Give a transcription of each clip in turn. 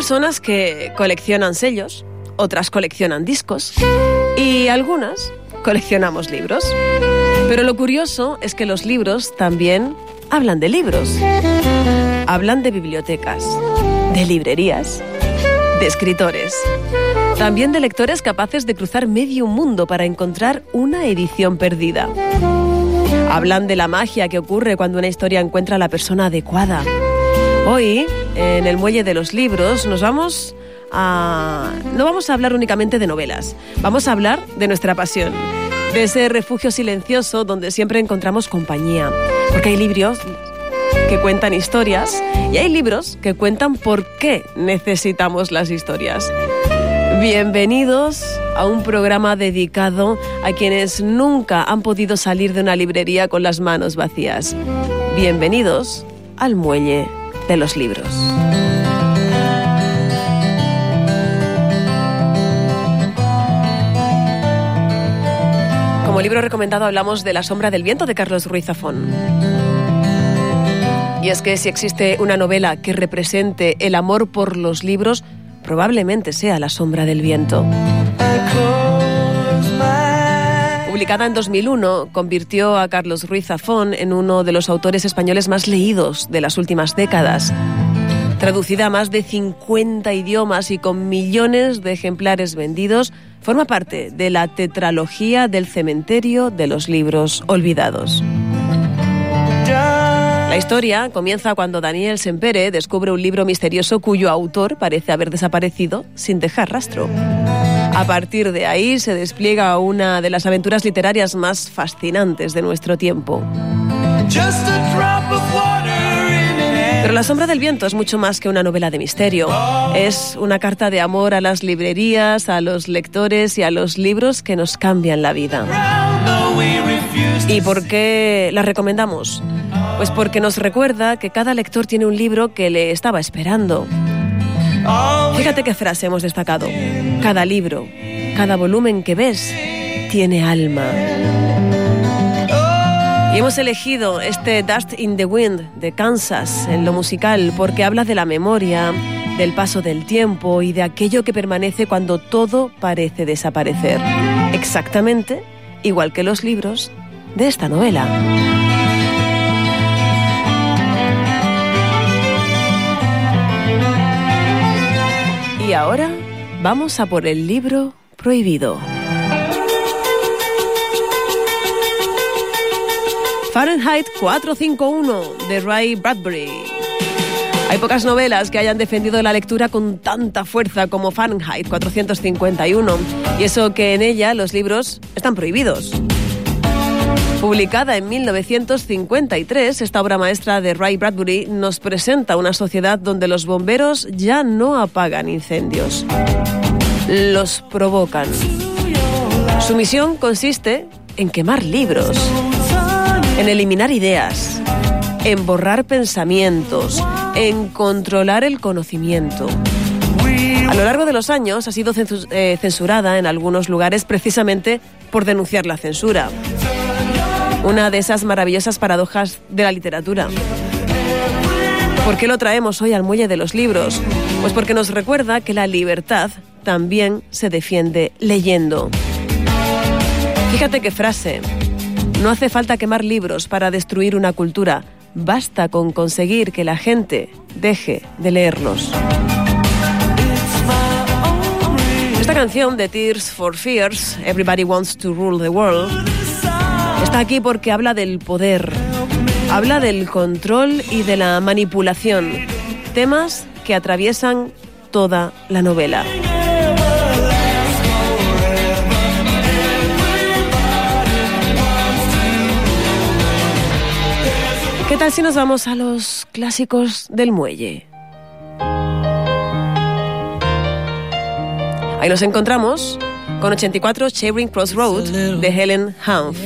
personas que coleccionan sellos, otras coleccionan discos y algunas coleccionamos libros. Pero lo curioso es que los libros también hablan de libros. Hablan de bibliotecas, de librerías, de escritores. También de lectores capaces de cruzar medio mundo para encontrar una edición perdida. Hablan de la magia que ocurre cuando una historia encuentra a la persona adecuada. Hoy, en el Muelle de los Libros, no vamos a hablar únicamente de novelas. Vamos a hablar de nuestra pasión, de ese refugio silencioso donde siempre encontramos compañía. Porque hay libros que cuentan historias y hay libros que cuentan por qué necesitamos las historias. Bienvenidos a un programa dedicado a quienes nunca han podido salir de una librería con las manos vacías. Bienvenidos al Muelle de los Libros. Como libro recomendado hablamos de La sombra del viento de Carlos Ruiz Zafón. Y es que si existe una novela que represente el amor por los libros, probablemente sea La sombra del viento. Publicada en 2001, convirtió a Carlos Ruiz Zafón en uno de los autores españoles más leídos de las últimas décadas. Traducida a más de 50 idiomas y con millones de ejemplares vendidos, forma parte de la tetralogía del cementerio de los libros olvidados. La historia comienza cuando Daniel Sempere descubre un libro misterioso cuyo autor parece haber desaparecido sin dejar rastro. A partir de ahí se despliega una de las aventuras literarias más fascinantes de nuestro tiempo. Pero La sombra del viento es mucho más que una novela de misterio. Es una carta de amor a las librerías, a los lectores y a los libros que nos cambian la vida. ¿Y por qué la recomendamos? Pues porque nos recuerda que cada lector tiene un libro que le estaba esperando. Fíjate qué frase hemos destacado. Cada libro, cada volumen que ves, tiene alma. Y hemos elegido este Dust in the Wind de Kansas en lo musical porque habla de la memoria, del paso del tiempo y de aquello que permanece cuando todo parece desaparecer. Exactamente igual que los libros de esta novela. Y ahora vamos a por el libro prohibido. Fahrenheit 451 de Ray Bradbury. Hay pocas novelas que hayan defendido la lectura con tanta fuerza como Fahrenheit 451, y eso que en ella los libros están prohibidos. Publicada en 1953, esta obra maestra de Ray Bradbury nos presenta una sociedad donde los bomberos ya no apagan incendios, los provocan. Su misión consiste en quemar libros, en eliminar ideas, en borrar pensamientos, en controlar el conocimiento. A lo largo de los años ha sido censurada en algunos lugares precisamente por denunciar la censura. Una de esas maravillosas paradojas de la literatura. ¿Por qué lo traemos hoy al Muelle de los Libros? Pues porque nos recuerda que la libertad también se defiende leyendo. Fíjate qué frase. No hace falta quemar libros para destruir una cultura. Basta con conseguir que la gente deje de leerlos. Esta canción de Tears for Fears, Everybody Wants to Rule the World, está aquí porque habla del poder, habla del control y de la manipulación, temas que atraviesan toda la novela. ¿Qué tal si nos vamos a los clásicos del muelle? Ahí nos encontramos con 84 Charing Cross Road de Helen Humph.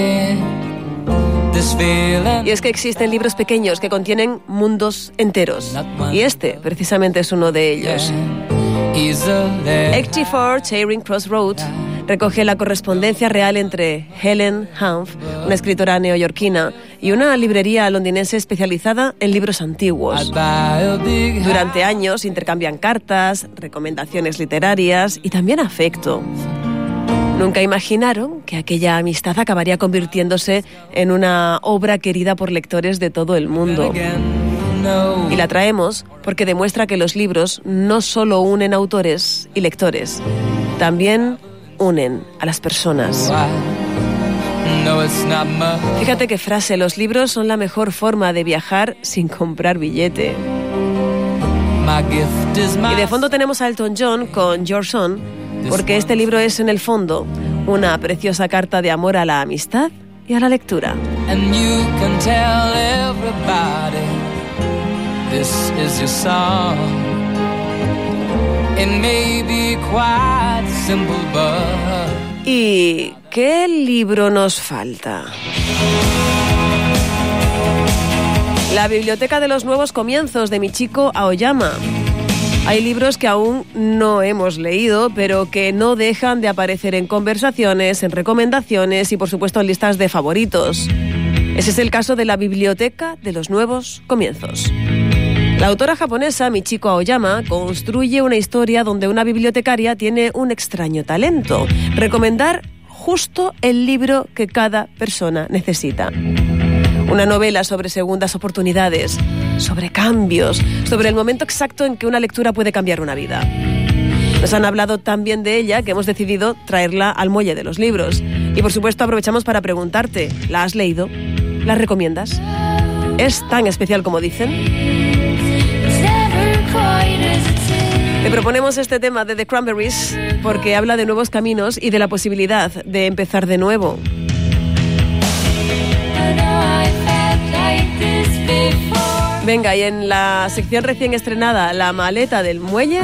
Y es que existen libros pequeños que contienen mundos enteros. Y este, precisamente, es uno de ellos. 84 Charing Cross Road Recoge la correspondencia real entre Helen Hanff, una escritora neoyorquina, y una librería londinense especializada en libros antiguos. Durante años intercambian cartas, recomendaciones literarias y también afecto. Nunca imaginaron que aquella amistad acabaría convirtiéndose en una obra querida por lectores de todo el mundo. Y la traemos porque demuestra que los libros no solo unen autores y lectores, también unen a las personas. Fíjate qué frase, los libros son la mejor forma de viajar sin comprar billete. Y de fondo tenemos a Elton John con Your Song, porque este libro es en el fondo una preciosa carta de amor a la amistad y a la lectura. This is your song. It may be quite simple, but... ¿Y qué libro nos falta? La biblioteca de los nuevos comienzos de Michiko Aoyama. Hay libros que aún no hemos leído, pero que no dejan de aparecer en conversaciones, en recomendaciones y, por supuesto, en listas de favoritos. Ese es el caso de la biblioteca de los nuevos comienzos. La autora japonesa Michiko Aoyama construye una historia donde una bibliotecaria tiene un extraño talento: recomendar justo el libro que cada persona necesita. Una novela sobre segundas oportunidades, sobre cambios, sobre el momento exacto en que una lectura puede cambiar una vida. Nos han hablado tan bien de ella que hemos decidido traerla al muelle de los libros. Y por supuesto aprovechamos para preguntarte, ¿la has leído? ¿La recomiendas? ¿Es tan especial como dicen? Te proponemos este tema de The Cranberries porque habla de nuevos caminos y de la posibilidad de empezar de nuevo. Venga, y en la sección recién estrenada, La maleta del muelle...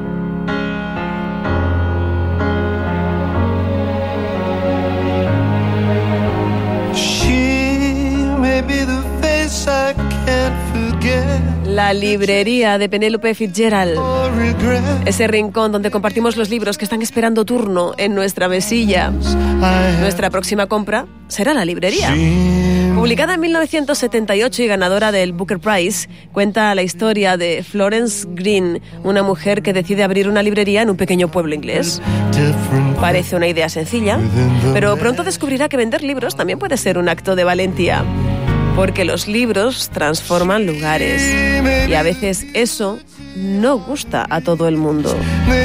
La librería de Penélope Fitzgerald. Ese rincón donde compartimos los libros que están esperando turno en nuestra mesilla. Nuestra próxima compra será la librería. Publicada en 1978 y ganadora del Booker Prize, cuenta la historia de Florence Green, una mujer que decide abrir una librería en un pequeño pueblo inglés. Parece una idea sencilla, pero pronto descubrirá que vender libros también puede ser un acto de valentía. Porque los libros transforman lugares y a veces eso no gusta a todo el mundo.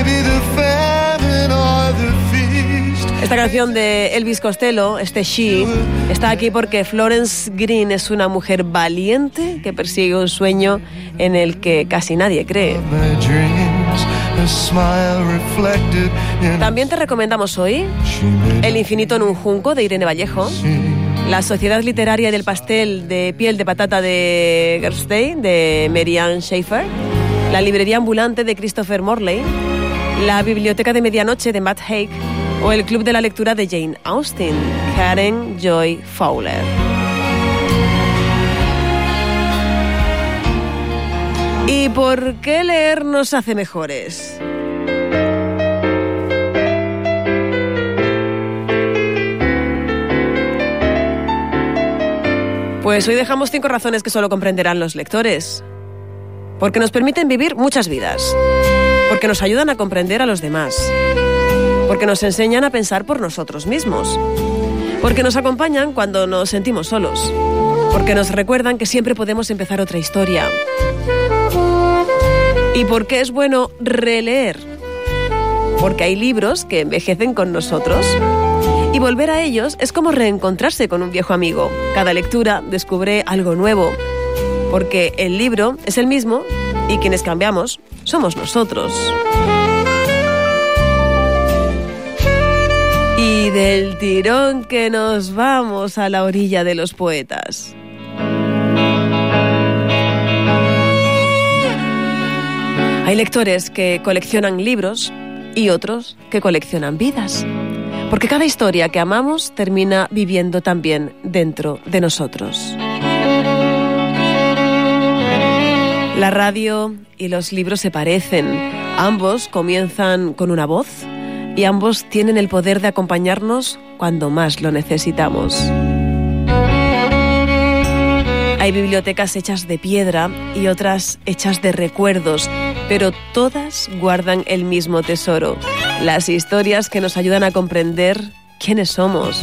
Esta canción de Elvis Costello, este She, está aquí porque Florence Green es una mujer valiente que persigue un sueño en el que casi nadie cree. También te recomendamos hoy El infinito en un junco de Irene Vallejo, La sociedad literaria del pastel de piel de patata de Gerstein de Marianne Schaeffer, La librería ambulante de Christopher Morley, La biblioteca de medianoche de Matt Haig o El club de la lectura de Jane Austen, Karen Joy Fowler. ¿Y por qué leer nos hace mejores? Pues hoy dejamos 5 razones que solo comprenderán los lectores. Porque nos permiten vivir muchas vidas. Porque nos ayudan a comprender a los demás. Porque nos enseñan a pensar por nosotros mismos. Porque nos acompañan cuando nos sentimos solos. Porque nos recuerdan que siempre podemos empezar otra historia. Y porque es bueno releer. Porque hay libros que envejecen con nosotros. Y volver a ellos es como reencontrarse con un viejo amigo. Cada lectura descubre algo nuevo. Porque el libro es el mismo y quienes cambiamos somos nosotros. Y del tirón que nos vamos a la orilla de los poetas. Hay lectores que coleccionan libros y otros que coleccionan vidas. Porque cada historia que amamos termina viviendo también dentro de nosotros. La radio y los libros se parecen. Ambos comienzan con una voz y ambos tienen el poder de acompañarnos cuando más lo necesitamos. Hay bibliotecas hechas de piedra y otras hechas de recuerdos, pero todas guardan el mismo tesoro, las historias que nos ayudan a comprender quiénes somos.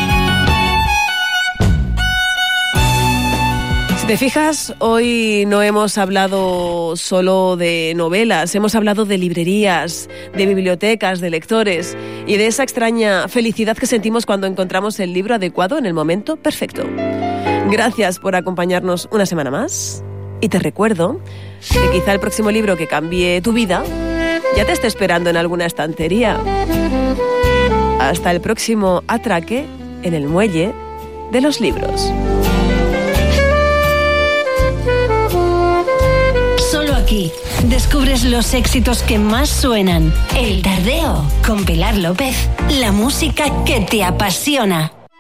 Si te fijas, hoy no hemos hablado solo de novelas, hemos hablado de librerías, de bibliotecas, de lectores y de esa extraña felicidad que sentimos cuando encontramos el libro adecuado en el momento perfecto. Gracias por acompañarnos una semana más y te recuerdo que quizá el próximo libro que cambie tu vida ya te esté esperando en alguna estantería. Hasta el próximo atraque en el muelle de los libros. Solo aquí descubres los éxitos que más suenan. El Tardeo con Pilar López, la música que te apasiona.